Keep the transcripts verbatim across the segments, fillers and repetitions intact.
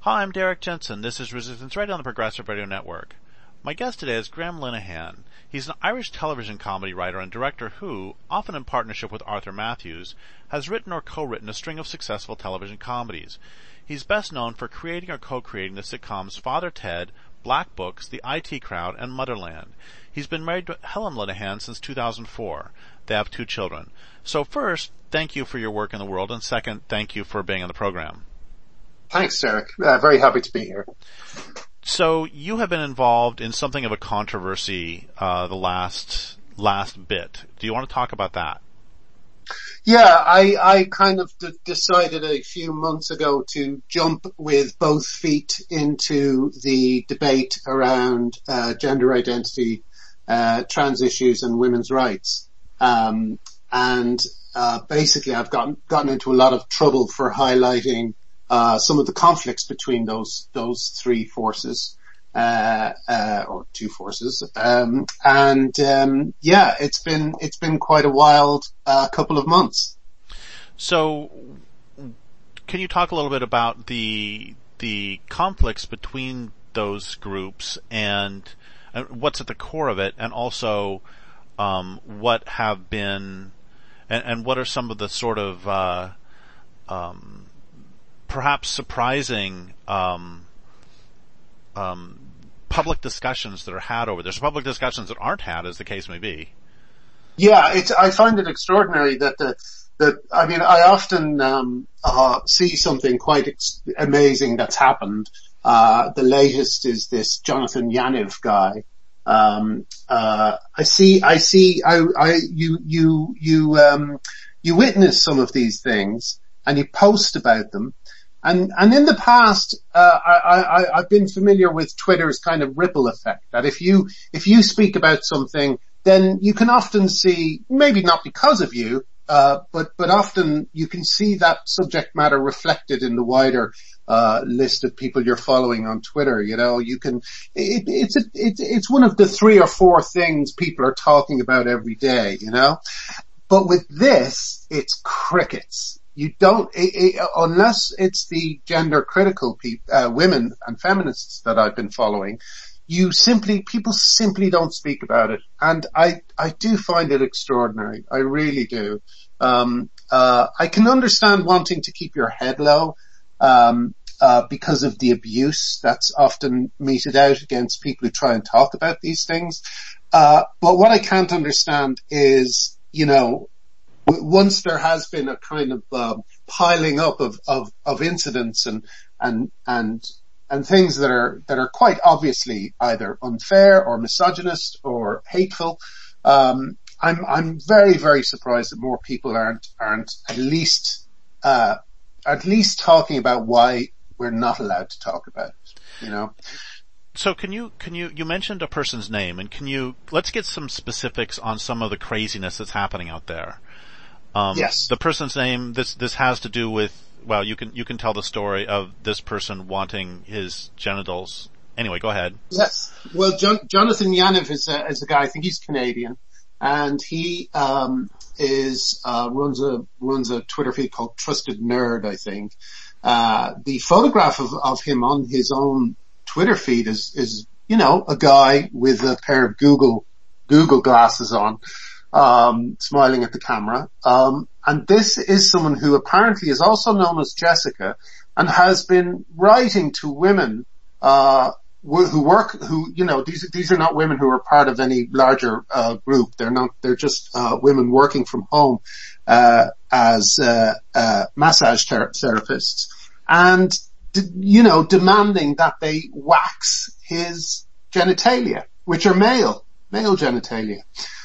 Hi, I'm Derek Jensen. This is Resistance Radio on the Progressive Radio Network. My guest today is Graham Linehan. He's an Irish television comedy writer and director who, often in partnership with Arthur Matthews, has written or co-written a string of successful television comedies. He's best known for creating or co-creating the sitcoms Father Ted, Black Books, The I T Crowd, and Motherland. He's been married to Helen Linehan since two thousand four. They have two children. So first, thank you for your work in the world, and second, thank you for being on the program. Thanks, Derek. Uh, very happy to be here. So you have been involved in something of a controversy uh, the last last bit. Do you want to talk about that? Yeah, I, I kind of d- decided a few months ago to jump with both feet into the debate around uh, gender identity, uh, trans issues, and women's rights. Um, and uh, basically, I've gotten gotten into a lot of trouble for highlighting Uh, some of the conflicts between those those three forces, uh, uh, or two forces, um, and um, yeah, it's been it's been quite a wild uh, couple of months. So, can you talk a little bit about the the conflicts between those groups and, and what's at the core of it, and also um, what have been, and, and what are some of the sort of uh, um, perhaps surprising um, um, public discussions that are had over this, public discussions that aren't had, as the case may be. Yeah, it's, I find it extraordinary that the, that, I mean, I often, um, uh, see something quite ex- amazing that's happened. Uh, the latest is this Jonathan Yaniv guy. Um, uh, I see, I see, I, I, you, you, you, um, you witness some of these things and you post about them. And, and in the past, uh, I, I, I've been familiar with Twitter's kind of ripple effect, that if you, if you speak about something, then you can often see, maybe not because of you, uh, but, but often you can see that subject matter reflected in the wider, uh, list of people you're following on Twitter. You know, you can, it, it's, a, it, it's one of the three or four things people are talking about every day, you know, but with this, it's crickets. You don't, it, it, unless it's the gender critical people, uh, women and feminists that I've been following, you simply, people simply don't speak about it. And I, I do find it extraordinary. I really do. Um, uh, I can understand wanting to keep your head low, um, uh, because of the abuse that's often meted out against people who try and talk about these things. Uh, but what I can't understand is, you know, once there has been a kind of um, piling up of, of, of incidents and and and and things that are that are quite obviously either unfair or misogynist or hateful, um, I'm I'm very very surprised that more people aren't aren't at least uh, at least talking about why we're not allowed to talk about it. You know. So can you, can you, you mentioned a person's name, and can you, let's get some specifics on some of the craziness that's happening out there. Um, yes. The person's name, this, this has to do with, well, you can, you can tell the story of this person wanting his genitals. Anyway, go ahead. Yes. Well, John, Jonathan Yaniv is a, is a guy, I think he's Canadian, and he, um, is, uh, runs a, runs a Twitter feed called Trusted Nerd, I think. Uh, the photograph of, of him on his own Twitter feed is, is, you know, a guy with a pair of Google, Google glasses on, um, smiling at the camera. Um, and this is someone who apparently is also known as Jessica and has been writing to women, uh, who work, who, you know, these, these are not women who are part of any larger, uh, group. They're not, they're just, uh, women working from home, uh, as, uh, uh, massage ter- therapists. And, you know, demanding that they wax his genitalia, which are male, male genitalia.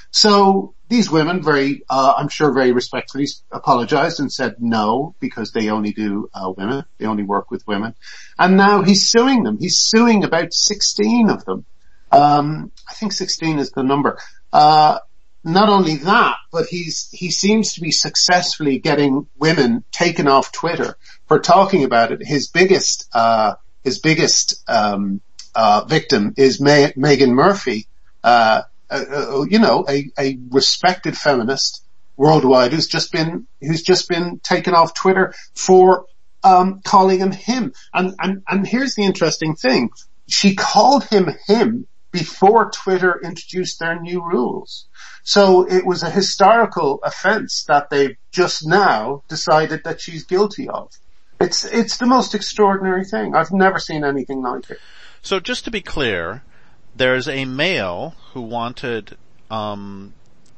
So these women very, uh, I'm sure very respectfully apologized and said no, because they only do, uh, women. They only work with women. And now he's suing them. He's suing about sixteen of them. Um, I think sixteen is the number. Uh, not only that, but he's, he seems to be successfully getting women taken off Twitter for talking about it. His biggest, uh, his biggest, um, uh, victim is May- Meghan Murphy, uh, uh, uh, you know, a, a respected feminist worldwide who's just been, who's just been taken off Twitter for um, calling him him. And, and, and here's the interesting thing. She called him him before Twitter introduced their new rules. So it was a historical offense that they've just now decided that she's guilty of. It's, it's the most extraordinary thing. I've never seen anything like it. So just to be clear, there's a male who wanted, um,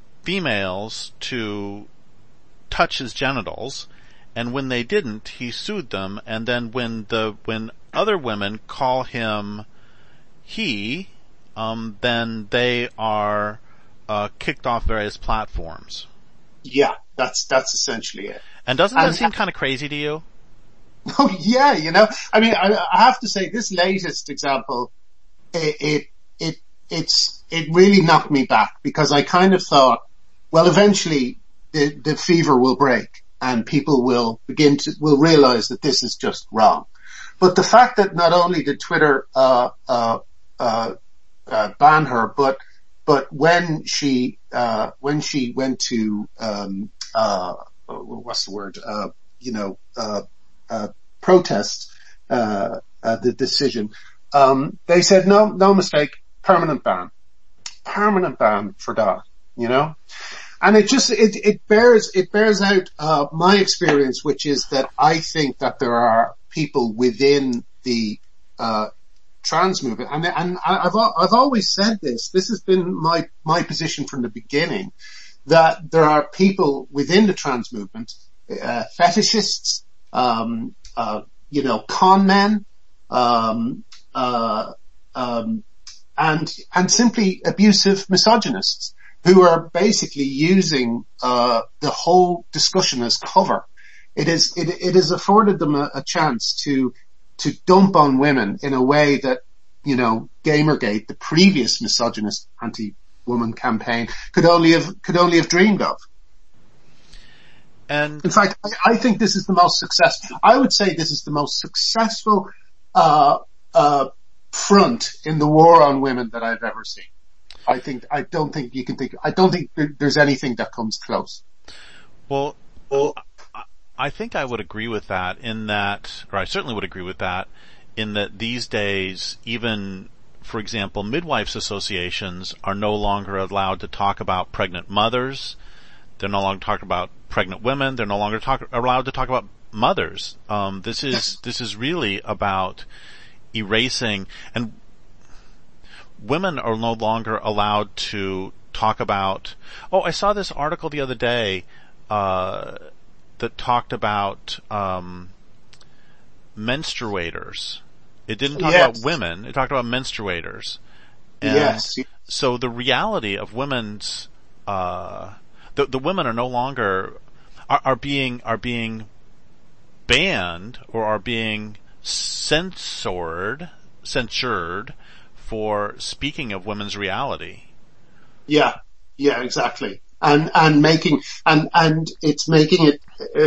females to touch his genitals, and when they didn't, he sued them, and then when the, when other women call him he, um, then they are, uh, kicked off various platforms. Yeah, that's, that's essentially it. And doesn't that and, seem kind of crazy to you? Oh yeah, you know, I mean, I, I have to say this latest example, it, it, it, it's, it really knocked me back because I kind of thought, well, eventually the, the fever will break and people will begin to, will realize that this is just wrong. But the fact that not only did Twitter, uh, uh, uh, uh, ban her, but, but when she, uh, when she went to, um, uh, what's the word, uh, you know, uh, uh, protest, uh, uh, the decision, um, they said no, no mistake, permanent ban, permanent ban for that, you know? And it just, it, it bears, it bears out, uh, my experience, which is that I think that there are people within the, uh, trans movement. And, and I've, I've always said this, this has been my, my position from the beginning, that there are people within the trans movement, uh, fetishists, um, uh, you know, con men, um, uh, um, and, and simply abusive misogynists who are basically using, uh, the whole discussion as cover. It is, it, it has afforded them a, a chance to, to dump on women in a way that, you know, Gamergate, the previous misogynist anti-woman campaign, could only have, could only have dreamed of. And in fact, I, I think this is the most successful, I would say this is the most successful, uh, uh, front in the war on women that I've ever seen. I think, I don't think you can think, I don't think there's anything that comes close. Well, well, I think I would agree with that in that, or I certainly would agree with that in that these days, even, for example, midwives associations are no longer allowed to talk about pregnant mothers. They're no longer talking about pregnant women. They're no longer talk, allowed to talk about mothers. Um, this is, this is really about erasing, and women are no longer allowed to talk about, oh, I saw this article the other day, uh, that talked about, um, menstruators. It didn't talk yes. about women. It talked about menstruators. And yes. so the reality of women's, uh, the, the women are no longer, are, are being, are being banned or are being censored, censured for speaking of women's reality. Yeah, yeah, exactly. And, and making, and, and it's making it,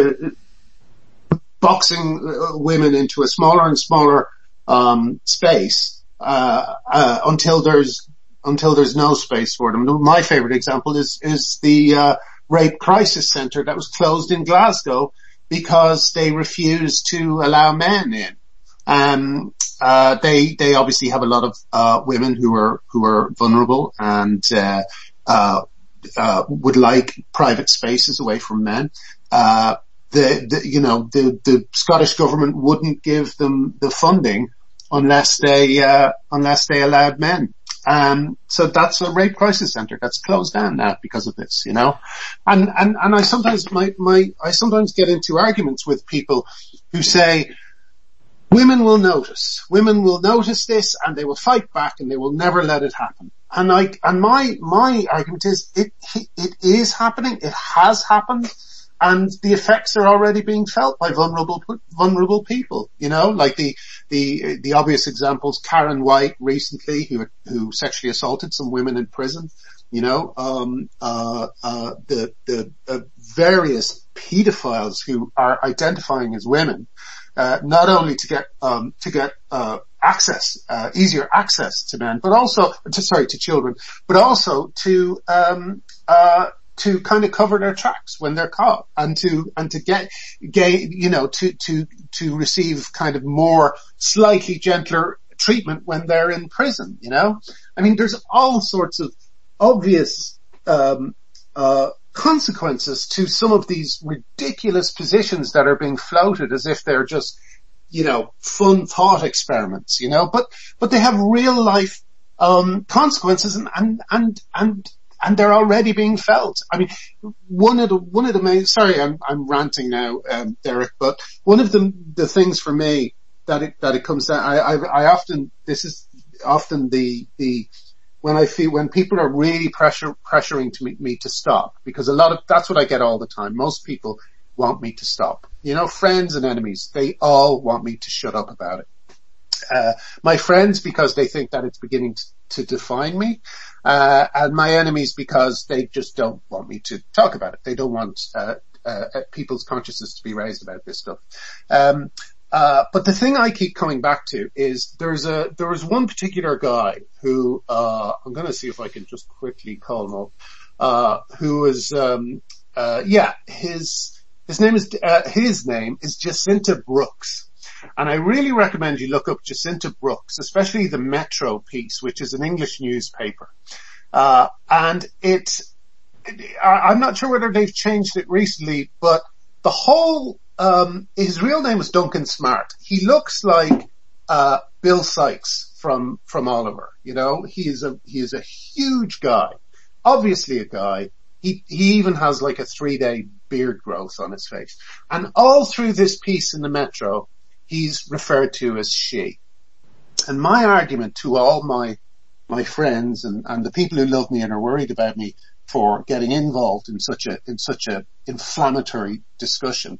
uh, boxing women into a smaller and smaller, um, space, uh, uh, until there's, until there's no space for them. My favorite example is, is the, uh, rape crisis center that was closed in Glasgow because they refused to allow men in. Um, uh, they, they obviously have a lot of, uh, women who are, who are vulnerable and, uh, uh, uh, would like private spaces away from men. Uh, the, the, you know, the, the Scottish government wouldn't give them the funding unless they, uh, unless they allowed men. Um, so that's a rape crisis center that's closed down now because of this, you know, and, and, and I sometimes, my, my, I sometimes get into arguments with people who say, women will notice, women will notice this and they will fight back and they will never let it happen. And I, and my, my argument is it, it is happening, it has happened, and the effects are already being felt by vulnerable, vulnerable people, you know, like the, the, the obvious examples, Karen White recently, who, who sexually assaulted some women in prison, you know, um, uh, uh, the, the, uh, various pedophiles who are identifying as women, uh, not only to get, um, to get, uh, access, uh, easier access to men, but also, to, sorry, to children, but also to, um, uh, to kind of cover their tracks when they're caught, and to and to get, get you know to to to receive kind of more slightly gentler treatment when they're in prison. You know, I mean, there's all sorts of obvious um, uh, consequences to some of these ridiculous positions that are being floated as if they're just, you know, fun thought experiments. You know, but but they have real life um, consequences, and and and and. And they're already being felt. I mean, one of the, one of the main, sorry, I'm, I'm ranting now, um, Derek, but one of the, the things for me that it, that it comes down, I, I, I often, this is often the, the, when I feel, when people are really pressure, pressuring to me, me to stop, because a lot of, that's what I get all the time. Most people want me to stop. You know, friends and enemies, they all want me to shut up about it. Uh, my friends because they think that it's beginning to, to define me, uh, and my enemies because they just don't want me to talk about it. They don't want, uh, uh, people's consciousness to be raised about this stuff. Um, uh, but the thing I keep coming back to is there's a, there was one particular guy who, uh, I'm going to see if I can just quickly call him up, uh, who was, um, uh, yeah, his, his name is, uh, his name is Jacinta Brooks. And I really recommend you look up Jacinta Brooks, especially the Metro piece, which is an English newspaper. Uh, and it, it, I'm not sure whether they've changed it recently, but the whole, um, his real name is Duncan Smart. He looks like, uh, Bill Sykes from, from Oliver. You know, he is a, he is a huge guy, obviously a guy. He, he even has like a three day beard growth on his face. And all through this piece in the Metro, he's referred to as she. And my argument to all my, my friends and, and the people who love me and are worried about me for getting involved in such a, in such a inflammatory discussion,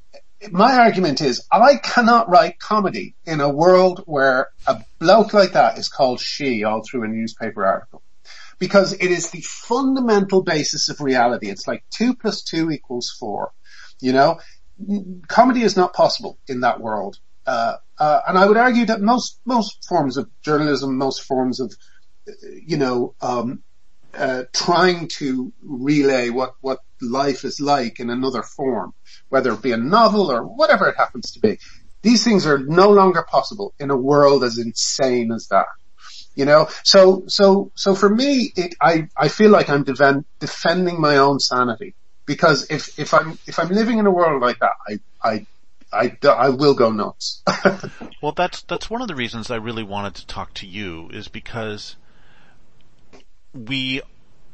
my argument is I cannot write comedy in a world where a bloke like that is called she all through a newspaper article. Because it is the fundamental basis of reality. It's like two plus two equals four. You know, comedy is not possible in that world. Uh, uh, and I would argue that most, most forms of journalism, most forms of, you know, um, uh, trying to relay what, what life is like in another form, whether it be a novel or whatever it happens to be. These things are no longer possible in a world as insane as that. You know, so, so, so for me, it, I, I feel like I'm defend, defending my own sanity. Because if, if I'm, if I'm living in a world like that, I, I, I, I will go nuts. Well, that's, that's one of the reasons I really wanted to talk to you, is because we,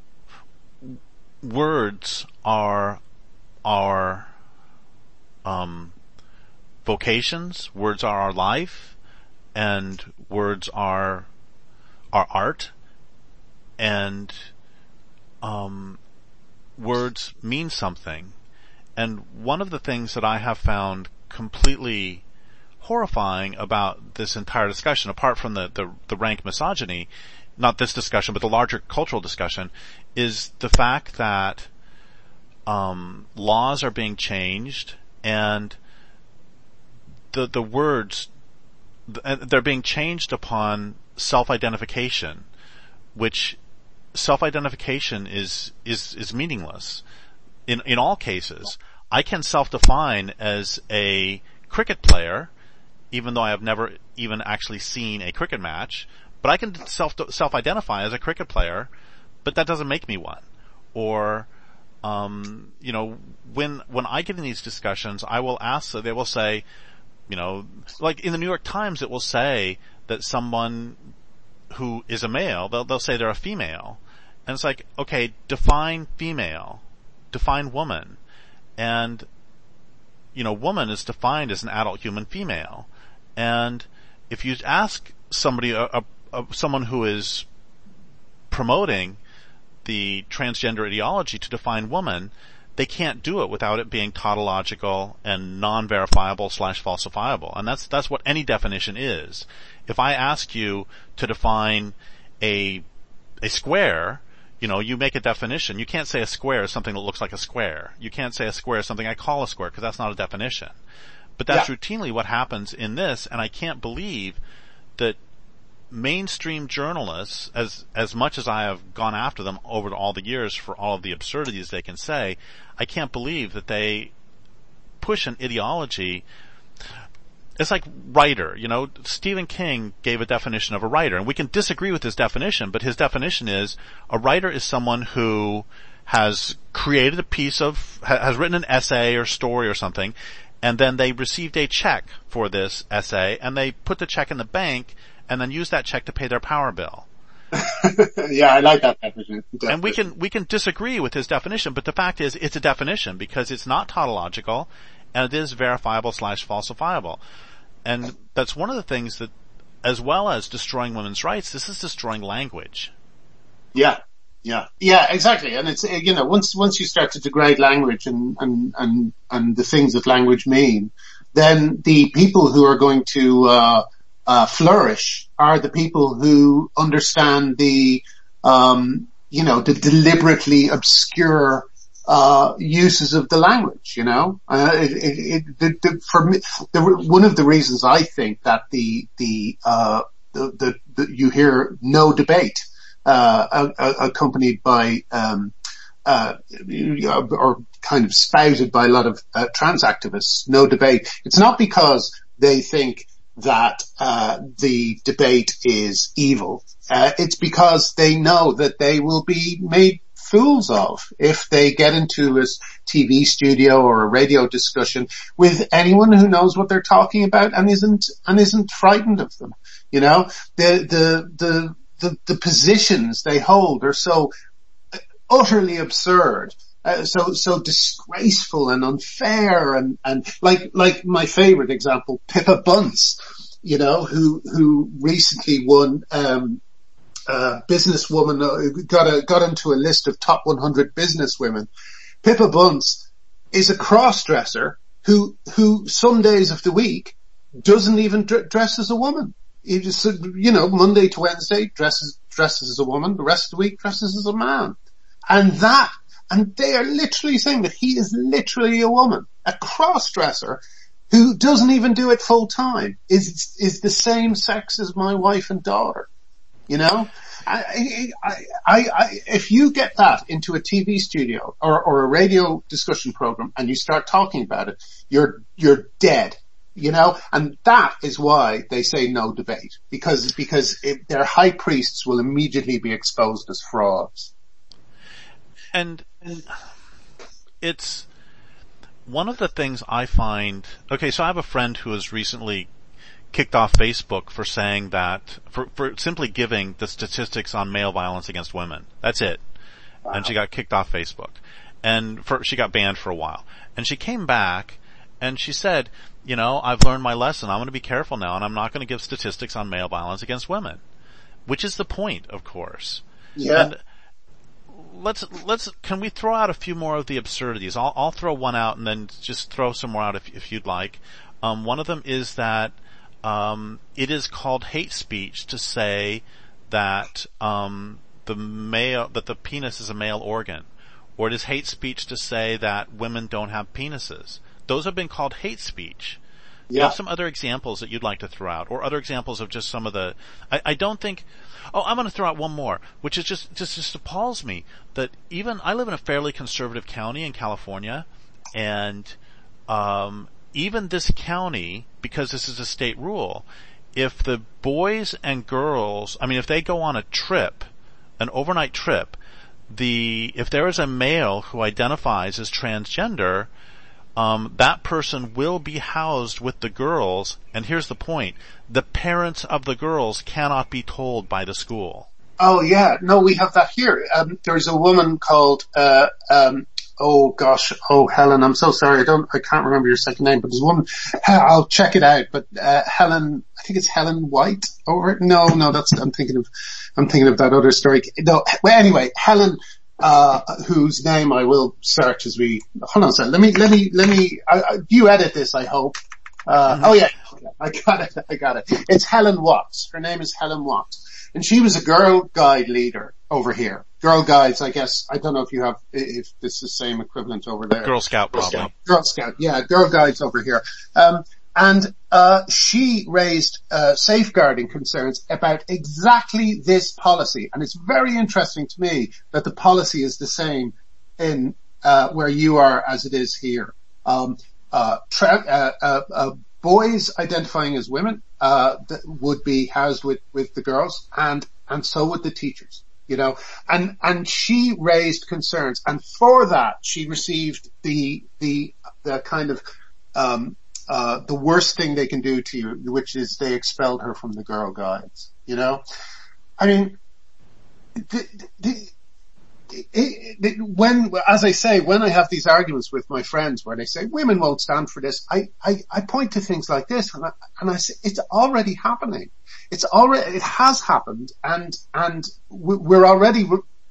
words are our, um, vocations, words are our life, and words are our art, and, um, words mean something. And one of the things that I have found completely horrifying about this entire discussion, apart from the, the, the rank misogyny, not this discussion, but the larger cultural discussion, is the fact that um, laws are being changed and the the words, they're being changed upon self-identification, which self-identification is, is, is meaningless. In, in all cases, I can self-define as a cricket player, even though I have never even actually seen a cricket match, but I can self, self-identify as a cricket player, but that doesn't make me one. Or, um, you know, when, when I get in these discussions, I will ask, they will say, you know, like in the New York Times, it will say that someone who is a male, they'll, they'll say they're a female. And it's like, okay, define female, define woman. And, you know, woman is defined as an adult human female. And if you ask somebody, a, a, a, someone who is promoting the transgender ideology to define woman, they can't do it without it being tautological and non-verifiable slash falsifiable. And that's, that's what any definition is. If I ask you to define a, a square, you know, you make a definition. You can't say a square is something that looks like a square. You can't say a square is something I call a square, because that's not a definition. But that's yeah. routinely what happens in this, and I can't believe that mainstream journalists, as as much as I have gone after them over all the years for all of the absurdities they can say, I can't believe that they push an ideology. It's like writer, you know, Stephen King gave a definition of a writer, and we can disagree with his definition, but his definition is a writer is someone who has created a piece of, has written an essay or story or something, and then they received a check for this essay, and they put the check in the bank, and then use that check to pay their power bill. Yeah, I like that definition. definition. And we can, we can disagree with his definition, but the fact is it's a definition because it's not tautological, and it is verifiable slash falsifiable. And that's one of the things that, as well as destroying women's rights, this is destroying language. Yeah. Yeah, yeah, exactly. And it's, you know, once, once you start to degrade language and, and, and, and the things that language mean, then the people who are going to, uh, uh, flourish are the people who understand the, um, you know, the deliberately obscure, uh, uses of the language, you know, uh, it, it, it the, the, for me, the, one of the reasons I think that the, the, uh, the, the, the you hear no debate, Uh, accompanied by, um, uh, or kind of spouted by a lot of uh, trans activists, no debate. It's not because they think that, uh, the debate is evil. Uh, it's because they know that they will be made fools of if they get into a T V studio or a radio discussion with anyone who knows what they're talking about and isn't, and isn't frightened of them. You know, the, the, the, The, the positions they hold are so utterly absurd, uh, so so disgraceful and unfair, and and like like my favorite example, Pippa Bunce, you know, who who recently won um uh businesswoman, uh, got a got into a list of top one hundred businesswomen. Pippa Bunce is a cross-dresser who who some days of the week doesn't even dr- dress as a woman. He just, you know, Monday to Wednesday dresses, dresses as a woman, the rest of the week dresses as a man. And that, and they are literally saying that he is literally a woman, a cross-dresser who doesn't even do it full time, is, is the same sex as my wife and daughter. You know? I, I, I, I, if you get that into a T V studio or, or a radio discussion program and you start talking about it, you're, you're dead. You know, and that is why they say no debate, because, because it, their high priests will immediately be exposed as frauds. And it's one of the things I find, okay, so I have a friend who has recently kicked off Facebook for saying that, for, for simply giving the statistics on male violence against women. That's it. Wow. And she got kicked off Facebook. And for, she got banned for a while. And she came back and she said, you know, I've learned my lesson. I'm going to be careful now, and I'm not going to give statistics on male violence against women, which is the point, of course. Yeah. And let's let's can we throw out a few more of the absurdities? I'll I'll throw one out and then just throw some more out if if you'd like. Um, one of them is that um, it is called hate speech to say that um, the male that the penis is a male organ, or it is hate speech to say that women don't have penises. Those have been called hate speech. Yeah. Do you have some other examples that you'd like to throw out, or other examples of just some of the? I, I don't think. Oh, I'm going to throw out one more, which is just just just appalls me that even I live in a fairly conservative county in California, and um, even this county, because this is a state rule, if the boys and girls, I mean, if they go on a trip, an overnight trip, the if there is a male who identifies as transgender. Um, that person will be housed with the girls, and here's the point, the parents of the girls cannot be told by the school. Oh yeah, no, we have that here. Um, there's a woman called, uh, um, oh gosh, oh Helen, I'm so sorry, I don't, I can't remember your second name, but there's a woman, I'll check it out, but, uh, Helen, I think it's Helen White over, no, no, that's, I'm thinking of, I'm thinking of that other story. No, well anyway, Helen, uh, whose name I will search as we, hold on a second, let me, let me, let me, I, I, you edit this, I hope. Uh, mm-hmm. oh yeah, I got it, I got it. It's Helen Watts. Her name is Helen Watts. And she was a Girl Guide leader over here. Girl Guides, I guess, I don't know if you have, if this is the same equivalent over there. Girl Scout, probably. Girl Scout, Girl Scout, yeah, Girl Guides over here. Um, And, uh, she raised, uh, safeguarding concerns about exactly this policy. And it's very interesting to me that the policy is the same in, uh, where you are as it is here. Um, uh, tra- uh, uh, uh, boys identifying as women, uh, that would be housed with, with the girls, and, and so would the teachers, you know, and, and she raised concerns, and for that she received the, the, the kind of, um, uh, the worst thing they can do to you, which is they expelled her from the Girl Guides, you know? I mean, the, the, It, it, when, as I say, when I have these arguments with my friends where they say women won't stand for this, I, I, I point to things like this and I, and I say it's already happening. It's already, it has happened, and, and we're already,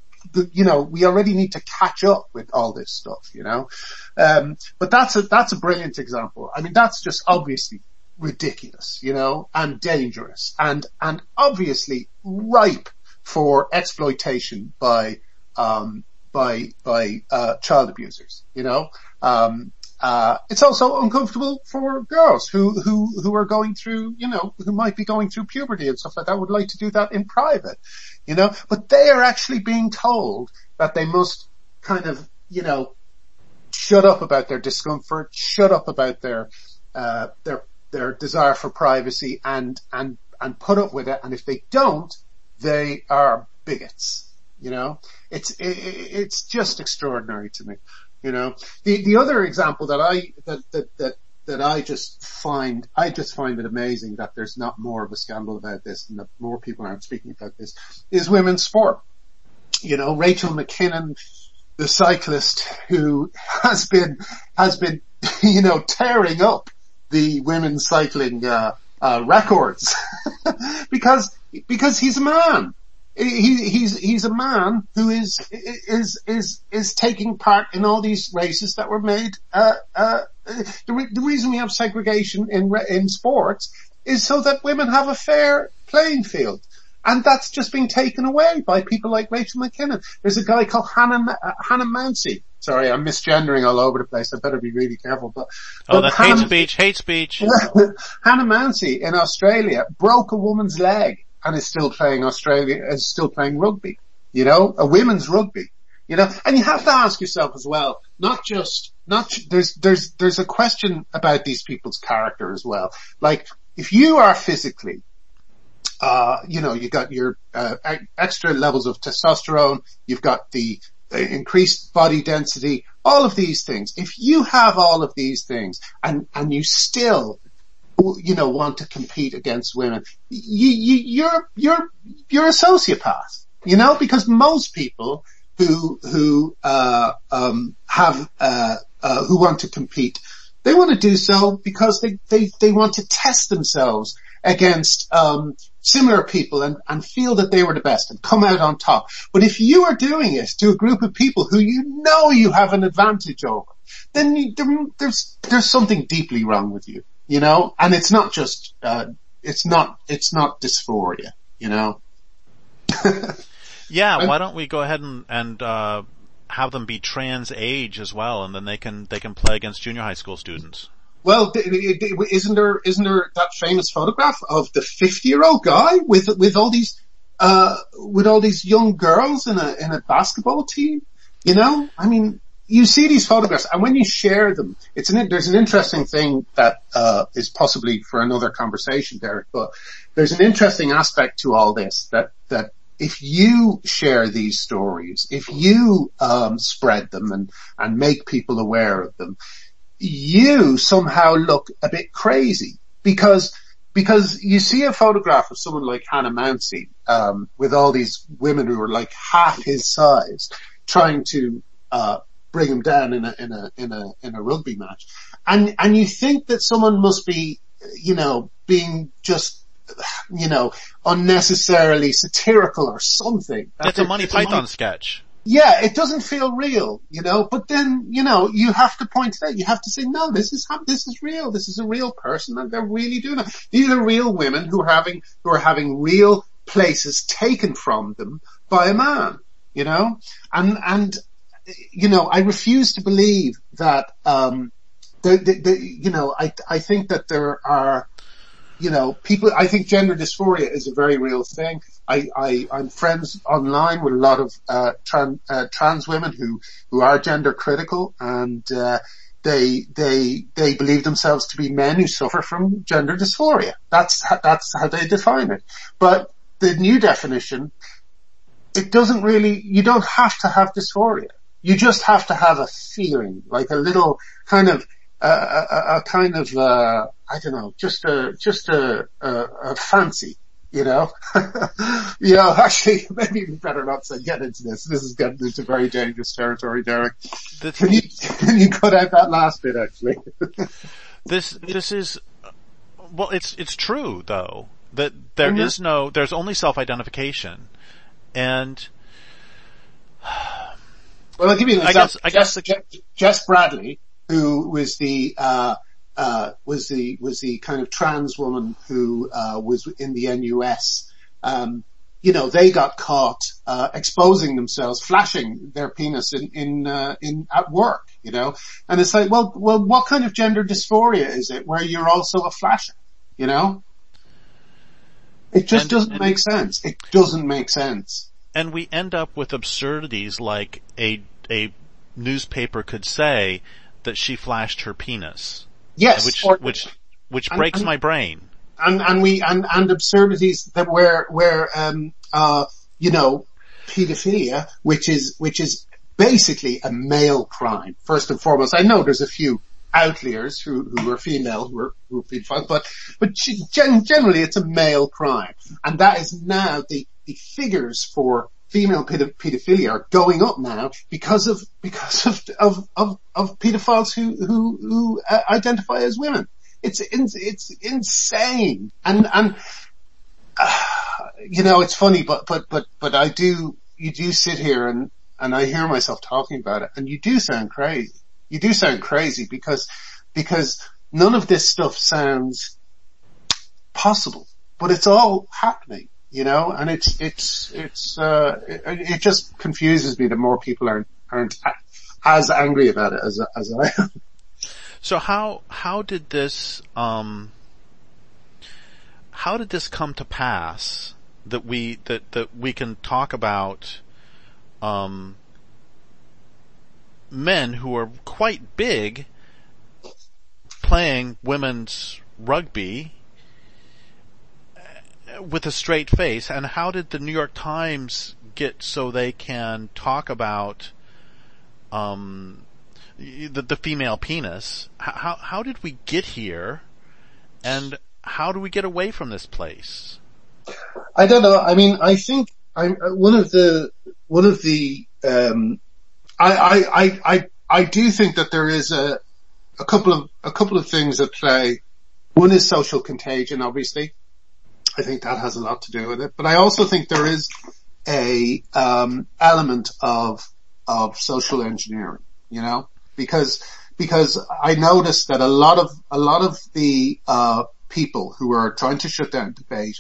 you know, we already need to catch up with all this stuff, you know. Um, but that's a, that's a brilliant example. I mean, that's just obviously ridiculous, you know, and dangerous and, and obviously ripe for exploitation by, um, by, by, uh, child abusers, you know. Um, uh, it's also uncomfortable for girls who, who, who are going through, you know, who might be going through puberty and stuff like that, would like to do that in private, you know, but they are actually being told that they must kind of, you know, shut up about their discomfort, shut up about their, uh, their, their desire for privacy and, and, and put up with it. And if they don't, they are bigots. You know, it's, it, it's just extraordinary to me, you know. The, the other example that I, that, that, that, that I just find, I just find it amazing that there's not more of a scandal about this and that more people aren't speaking about this, is women's sport. You know, Rachel McKinnon, the cyclist who has been, has been, you know, tearing up the women's cycling, uh, uh, records because, because he's a man. He, he's, he's a man who is, is, is, is taking part in all these races that were made, uh, uh, the, re- the reason we have segregation in, in sports is so that women have a fair playing field. And that's just being taken away by people like Rachel McKinnon. There's a guy called Hannah, uh, Hannah Mounsey. Sorry, I'm misgendering all over the place. I better be really careful. But, oh, but that's Hannah, hate speech, hate speech. Hannah Mounsey in Australia broke a woman's leg and is still playing Australia, is still playing rugby, you know, a women's rugby, you know, and you have to ask yourself as well, not just, not, there's, there's, there's a question about these people's character as well. Like, if you are physically, uh, you know, you got your, uh, extra levels of testosterone, you've got the, the increased body density, all of these things. If you have all of these things and, and you still, you know, want to compete against women, you, you, you're, you're, you're a sociopath, you know, because most people who, who, uh, um, have, uh, uh, who want to compete, they want to do so because they, they, they want to test themselves against, um, similar people and, and feel that they were the best and come out on top. But if you are doing it to a group of people who you know you have an advantage over, then you, there, there's, there's something deeply wrong with you. You know, and it's not just, uh, it's not, it's not dysphoria, you know. Yeah, why don't we go ahead and, and, uh, have them be trans age as well, and then they can, they can play against junior high school students. Well, isn't there, isn't there that famous photograph of the fifty year old guy with, with all these, uh, with all these young girls in a, in a basketball team? You know, I mean, you see these photographs, and when you share them, it's an, there's an interesting thing that, uh, is possibly for another conversation, Derek, but there's an interesting aspect to all this that, that if you share these stories, if you, um, spread them and, and make people aware of them, you somehow look a bit crazy because, because you see a photograph of someone like Hannah Mounsey, um, with all these women who are like half his size trying to, uh, bring him down in a, in a, in a, in a rugby match. And, and you think that someone must be, you know, being just, you know, unnecessarily satirical or something. It's a Monty Python Monty- sketch. Yeah, it doesn't feel real, you know, but then, you know, you have to point it out. You have to say, no, this is, this is real. This is a real person and they're really doing it. These are real women who are having, who are having real places taken from them by a man, you know, and, and, you know, I refuse to believe that, um, the, the, the, you know, I, I think that there are, you know, people, I think gender dysphoria is a very real thing. I, I, I'm friends online with a lot of, uh, trans, uh, trans women who, who are gender critical, and, uh, they, they, they believe themselves to be men who suffer from gender dysphoria. That's, that's how they define it. But the new definition, it doesn't really, you don't have to have dysphoria. You just have to have a feeling, like a little kind of, uh, a, a kind of, uh, I don't know, just a, just a, a, a fancy, you know? you know, actually, maybe we better not say, get into this. This is getting into very dangerous territory, Derek. This, can you, can you cut out that last bit, actually? this, this is, well, it's, it's true, though, that there mm-hmm. is no, there's only self-identification. And, well, I'll give you an example. I guess, I guess Jess, the, Jess Bradley, who was the, uh, uh, was the, was the kind of trans woman who, uh, was in the N U S, um, you know, they got caught, uh, exposing themselves, flashing their penis in, in, uh, in, at work, you know, and it's like, well, well, what kind of gender dysphoria is it where you're also a flasher, you know? It just and, doesn't and, make sense. It doesn't make sense. And we end up with absurdities like a, a newspaper could say that she flashed her penis. Yes. Which, or, which, which and, breaks and, my brain. And, and we, and, and absurdities that where, where, um, uh, you know, pedophilia, which is, which is basically a male crime, first and foremost. I know there's a few outliers who, who are female, who are, who are pedophiles, but, but gen- generally it's a male crime. And that is now the, the figures for female pedo- pedophilia are going up now because of, because of, of, of, of pedophiles who, who, who uh, identify as women. It's, it's, it's insane. And, and, uh, you know, it's funny, but, but, but, but I do, you do sit here and, and I hear myself talking about it, and you do sound crazy. You do sound crazy because, because none of this stuff sounds possible, but it's all happening, you know, and it's, it's, it's, uh, it, it just confuses me that more people aren't, aren't as angry about it as, as I am. So how, how did this, um, how did this come to pass that we, that, that we can talk about, um, men who are quite big playing women's rugby with a straight face, and how did the New York Times get so they can talk about um the, the female penis? How how did we get here, and how do we get away from this place? I don't know. I mean, I think I'm one of the one of the um I, I, I, I do think that there is a, a couple of, a couple of things at play. One is social contagion, obviously. I think that has a lot to do with it. But I also think there is a, um, element of, of social engineering, you know, because, because I noticed that a lot of, a lot of the, uh, people who are trying to shut down debate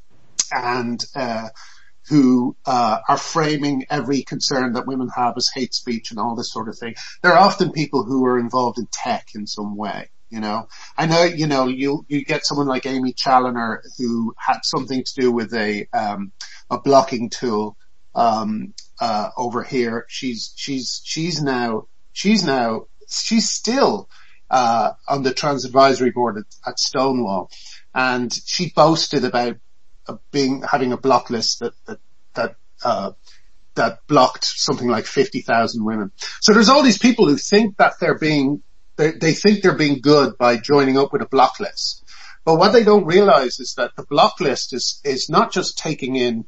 and, uh, who uh are framing every concern that women have as hate speech and all this sort of thing. They're often people who are involved in tech in some way, you know. I know, you know, you you get someone like Amy Challoner who had something to do with a um a blocking tool um uh over here. She's she's she's now she's now she's still uh on the Trans Advisory Board at, at Stonewall, and she boasted about Uh, being having a block list that that that uh that blocked something like fifty thousand women. So there's all these people who think that they're being they, they think they're being good by joining up with a block list. But what they don't realize is that the block list is is not just taking in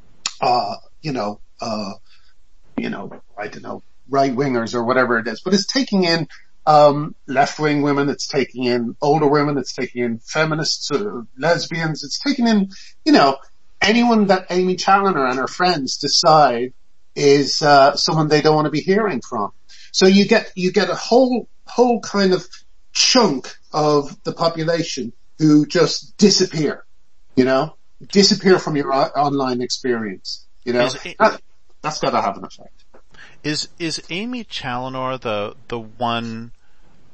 uh you know uh you know I don't know right wingers or whatever it is, but it's taking in Um, left-wing women, it's taking in older women, it's taking in feminists, uh, lesbians, it's taking in, you know, anyone that Amy Challoner and her friends decide is, uh, someone they don't want to be hearing from. So you get, you get a whole, whole kind of chunk of the population who just disappear, you know, disappear from your o- online experience, you know, it, that, that's gotta have an effect. Is, is Amy Challoner the, the one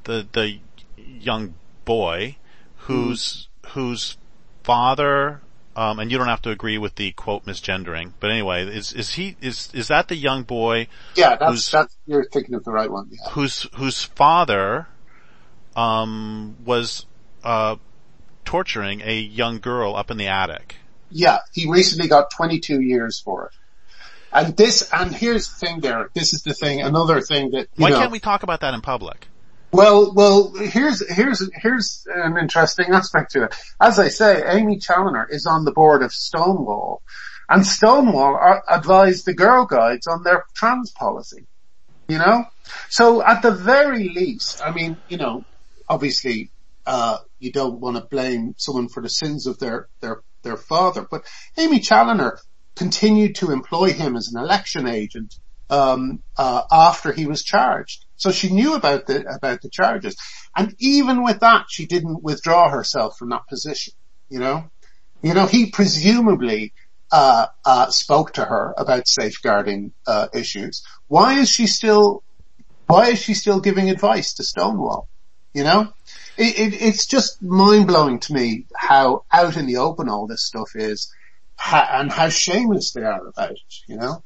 the the young boy whose mm. whose father, um, and you don't have to agree with the quote misgendering, but anyway, is is he is is that the young boy? Yeah, that's that's you're thinking of the right one. Yeah. Whose whose father um was uh torturing a young girl up in the attic. Yeah, he recently got twenty-two years for it. And this, and here's the thing there, this is the thing, another thing that, you Why know, can't we talk about that in public? Well, well, here's, here's, here's an interesting aspect to it. As I say, Amy Challoner is on the board of Stonewall, and Stonewall are, advised the Girl Guides on their trans policy. You know? So at the very least, I mean, you know, obviously, uh, you don't want to blame someone for the sins of their, their, their father, but Amy Challoner continued to employ him as an election agent, um, uh, after he was charged. So she knew about the, about the charges. And even with that, she didn't withdraw herself from that position, you know? You know, he presumably, uh, uh, spoke to her about safeguarding, uh, issues. Why is she still, why is she still giving advice to Stonewall? You know? It, it, it's just mind-blowing to me how out in the open all this stuff is, how, and how shameless they are about it, you know?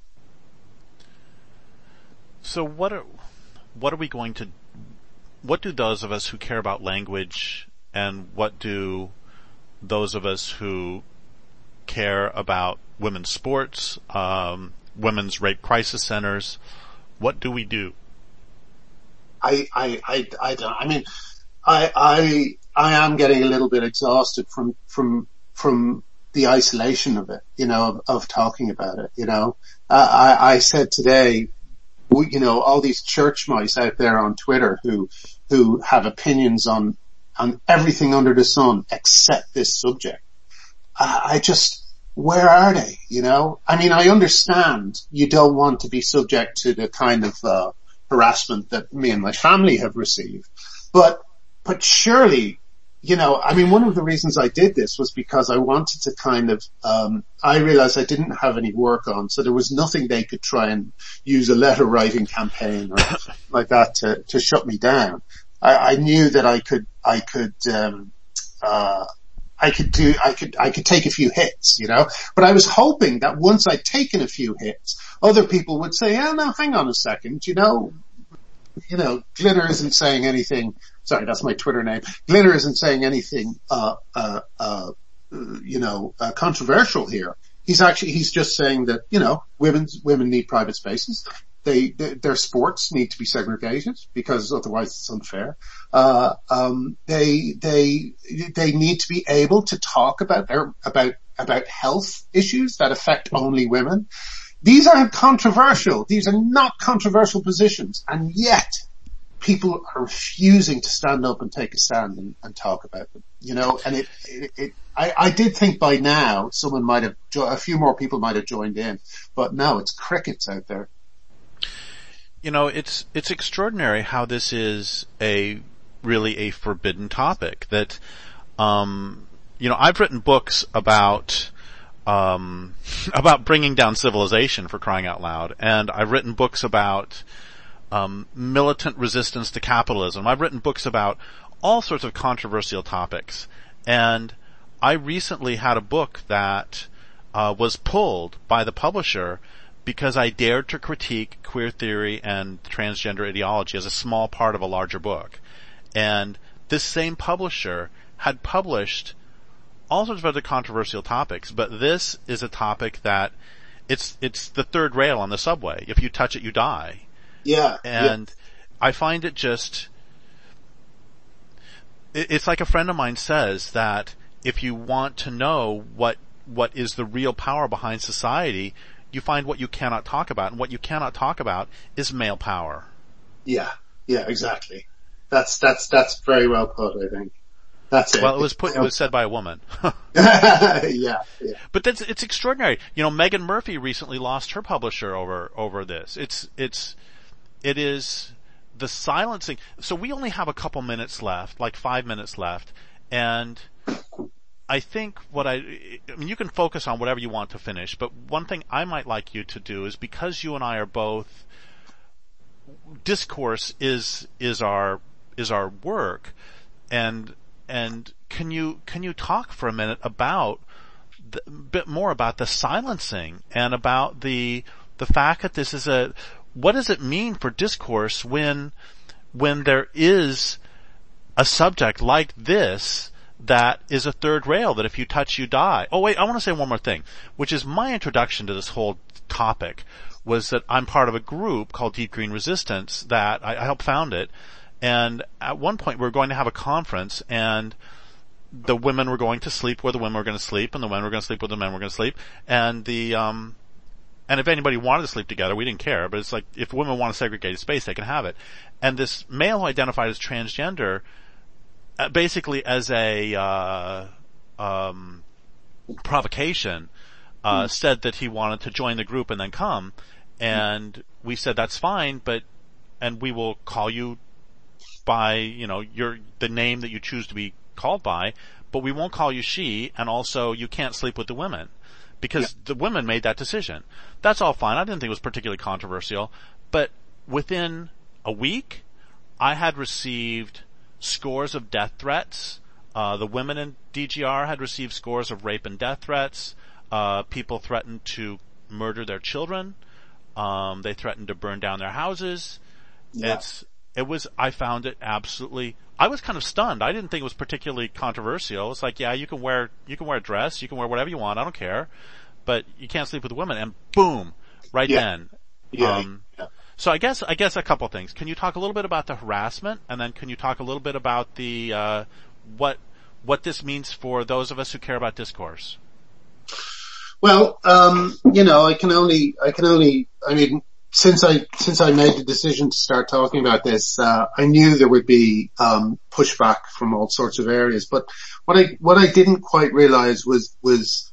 So what are, what are we going to, what do those of us who care about language, and what do those of us who care about women's sports, um, women's rape crisis centers, what do we do? I, I, I, I don't, I mean, I, I, I am getting a little bit exhausted from, from, from the isolation of it, you know, of, of talking about it, you know. Uh, I, I said today, we, you know, all these church mice out there on Twitter who, who have opinions on, on everything under the sun except this subject. I, I just, where are they, you know? I mean, I understand you don't want to be subject to the kind of, uh, harassment that me and my family have received, but, but surely, you know, I mean, one of the reasons I did this was because I wanted to kind of, um, I realized I didn't have any work on, so there was nothing they could try and use a letter writing campaign or like that to, to shut me down. I, I knew that I could, I could, um, uh, I could do, I could, I could take a few hits, you know, but I was hoping that once I'd taken a few hits, other people would say, oh no, hang on a second, you know, you know, Glitter isn't saying anything. Sorry, that's my Twitter name. Glitter isn't saying anything, uh, uh, uh, you know, uh, controversial here. He's actually, he's just saying that, you know, women's, women need private spaces. They, they, their sports need to be segregated because otherwise it's unfair. Uh, um, they, they, they need to be able to talk about their, about, about health issues that affect only women. These aren't controversial. These are not controversial positions. And yet people are refusing to stand up and take a stand and, and talk about them, you know, and it, it, it I, I did think by now someone might have, jo- a few more people might have joined in, but no, it's crickets out there. You know, it's, it's extraordinary how this is a, really a forbidden topic that, um, you know, I've written books about, um, about bringing down civilization, for crying out loud, and I've written books about, um, militant resistance to capitalism. I've written books about all sorts of controversial topics, and I recently had a book that, uh, was pulled by the publisher because I dared to critique queer theory and transgender ideology as a small part of a larger book. And this same publisher had published all sorts of other controversial topics, but this is a topic that it's, it's the third rail on the subway. If you touch it, you die. Yeah. And yeah. I find it just, it, it's like a friend of mine says that if you want to know what, what is the real power behind society, you find what you cannot talk about, and what you cannot talk about is male power. Yeah, yeah, exactly. That's, that's, that's very well put, I think. That's it. Well, it was put, it was said by a woman. yeah, yeah. But that's, it's extraordinary. You know, Megan Murphy recently lost her publisher over, over this. It's, it's, it is the silencing. So we only have a couple minutes left, like five minutes left, and I think what I, I mean, you can focus on whatever you want to finish, but one thing I might like you to do is, because you and I are both, discourse is, is our, is our work. And and can you can you talk for a minute about the, a bit more about the silencing and about the the fact that this is a what does it mean for discourse when when there is a subject like this that is a third rail, that if you touch you die. Oh wait, I want to say one more thing, which is my introduction to this whole topic was that I'm part of a group called Deep Green Resistance that I, I helped found it. And at one point we were going to have a conference, and the women were going to sleep where the women were going to sleep, and the men were going to sleep where the men were going to sleep. And the, um, and if anybody wanted to sleep together, we didn't care, but it's like, if women want a segregated space, they can have it. And this male who identified as transgender, uh, basically as a, uh, um, provocation, uh, mm. said that he wanted to join the group and then come. And mm. we said, that's fine, but, and we will call you by, you know, your, the name that you choose to be called by, but we won't call you she, and also you can't sleep with the women. Because yeah. the women made that decision. That's all fine. I didn't think it was particularly controversial. But within a week, I had received scores of death threats. Uh, the women in D G R had received scores of rape and death threats. Uh, people threatened to murder their children. Um, they threatened to burn down their houses. Yeah. It's, it was, I found it absolutely, I was kind of stunned. I didn't think it was particularly controversial. It's like, yeah, you can wear, you can wear a dress, you can wear whatever you want, I don't care. But you can't sleep with women, and boom, right yeah. then. Yeah. Um, yeah. So I guess, I guess a couple things. Can you talk a little bit about the harassment, and then can you talk a little bit about the, uh, what, what this means for those of us who care about discourse? Well, um, you know, I can only, I can only, I mean, Since I, since I made the decision to start talking about this, uh, I knew there would be, um, pushback from all sorts of areas. But what I, what I didn't quite realize was, was,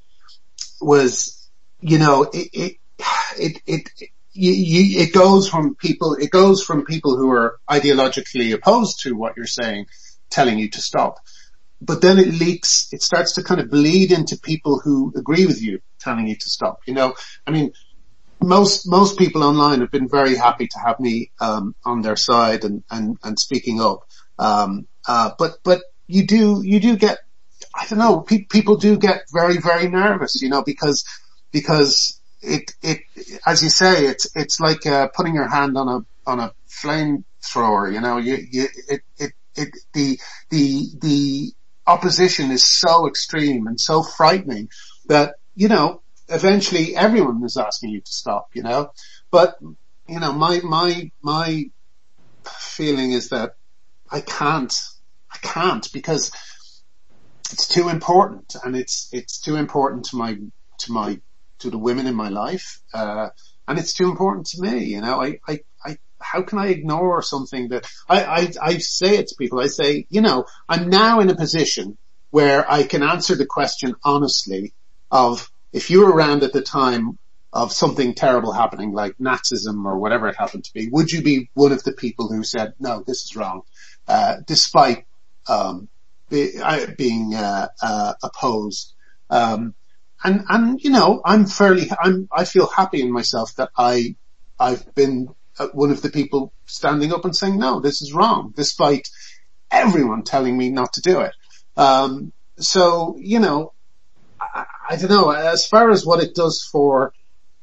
was, you know, it, it, it, it, you, you, it goes from people, it goes from people who are ideologically opposed to what you're saying, telling you to stop. But then it leaks, it starts to kind of bleed into people who agree with you, telling you to stop. You know, I mean, Most, most people online have been very happy to have me, um, on their side and, and, and speaking up. Um, uh, but, but you do, you do get, I don't know, pe- people do get very, very nervous, you know, because, because it, it, as you say, it's, it's like, uh, putting your hand on a, on a flamethrower, you know, you, you, it, it, it, the, the, the opposition is so extreme and so frightening that, you know, eventually everyone is asking you to stop, you know, but, you know, my, my, my feeling is that I can't, I can't because it's too important, and it's, it's too important to my, to my, to the women in my life, uh, and it's too important to me, you know, I, I, I, how can I ignore something that, I, I, I say it to people, I say, you know, I'm now in a position where I can answer the question honestly of, if you were around at the time of something terrible happening, like Nazism or whatever it happened to be, would you be one of the people who said, no, this is wrong, uh, despite, um, be, I, being, uh, uh, opposed? Um, and, and, you know, I'm fairly, I'm, I feel happy in myself that I, I've been one of the people standing up and saying, no, this is wrong, despite everyone telling me not to do it. Um, so, you know, I, I don't know, as far as what it does for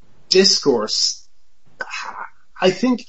discourse, I think,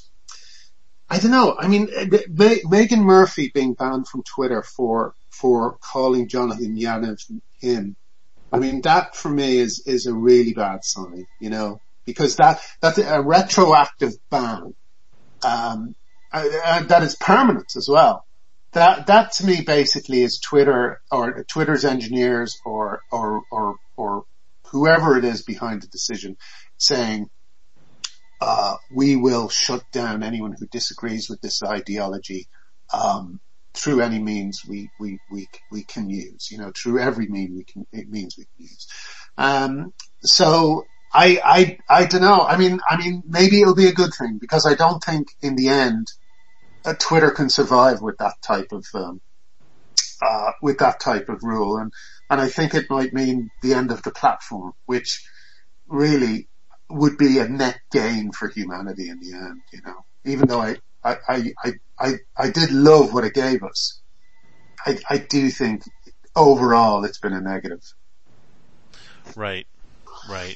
I don't know, I mean, Megan Murphy being banned from Twitter for, for calling Jonathan Yaniv him, I mean, that for me is, is a really bad sign, you know, because that, that's a retroactive ban, um, uh, that is permanent as well. That, that to me basically is Twitter or Twitter's engineers or, or, or, or whoever it is behind the decision saying, uh, we will shut down anyone who disagrees with this ideology, um, through any means we, we, we, we can use, you know, through every mean we can, it means we can use. Um, so I, I, I don't know. I mean, I mean, maybe it'll be a good thing because I don't think in the end, Uh, Twitter can survive with that type of, um, uh, with that type of rule. And, and I think it might mean the end of the platform, which really would be a net gain for humanity in the end, you know, even though I, I, I, I, I, I did love what it gave us. I, I do think overall it's been a negative. Right, right.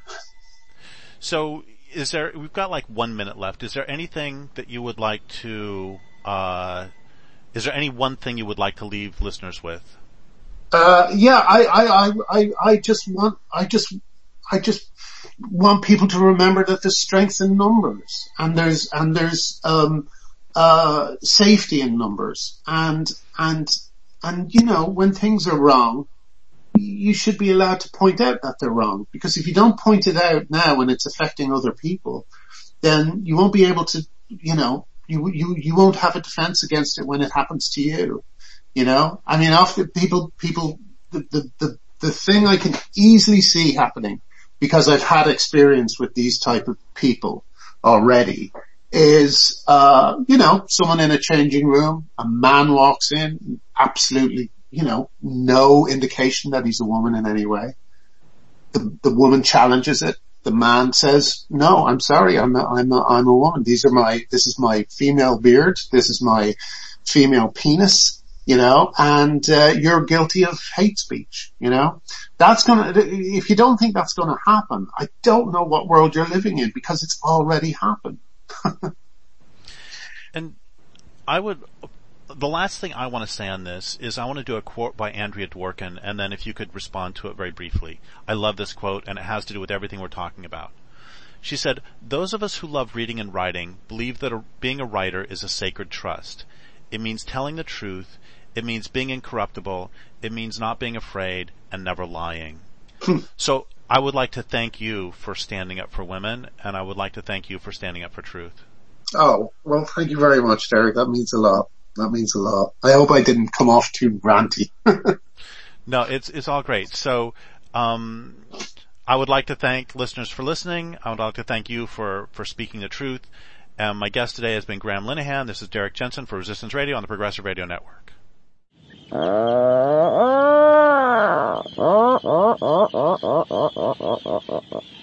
So is there, we've got like one minute left. Is there anything that you would like to, uh, is there any one thing you would like to leave listeners with? Uh, yeah, I, I, I, I, I just want, I just, I just want people to remember that there's strength in numbers, and there's, and there's, um, uh, safety in numbers, and, and, and, you know, when things are wrong, you should be allowed to point out that they're wrong, because if you don't point it out now when it's affecting other people, then you won't be able to, you know, you, you, you won't have a defense against it when it happens to you. You know, I mean, often people, people, the, the, the, the thing I can easily see happening, because I've had experience with these type of people already, is, uh, you know, someone in a changing room, a man walks in, absolutely, you know, no indication that he's a woman in any way. The, the woman challenges it. The man says, no, I'm sorry, I'm a, I'm a, I'm a woman. These are my, this is my female beard. This is my female penis. You know, and uh, you're guilty of hate speech, you know. That's gonna, if you don't think that's gonna happen, I don't know what world you're living in, because it's already happened. And I would, the last thing I want to say on this is I want to do a quote by Andrea Dworkin, and then if you could respond to it very briefly. I love this quote, and it has to do with everything we're talking about. She said, "Those of us who love reading and writing believe that a, being a writer is a sacred trust. It means telling the truth. It means being incorruptible. It means not being afraid and never lying." So I would like to thank you for standing up for women, and I would like to thank you for standing up for truth. Oh, well, thank you very much, Derek. That means a lot. That means a lot. I hope I didn't come off too ranty. No, it's it's all great. So um I would like to thank listeners for listening. I would like to thank you for, for speaking the truth. And my guest today has been Graham Linehan. This is Derek Jensen for Resistance Radio on the Progressive Radio Network. Uh, uh, uh, uh, uh, uh, uh, uh, uh, uh, uh.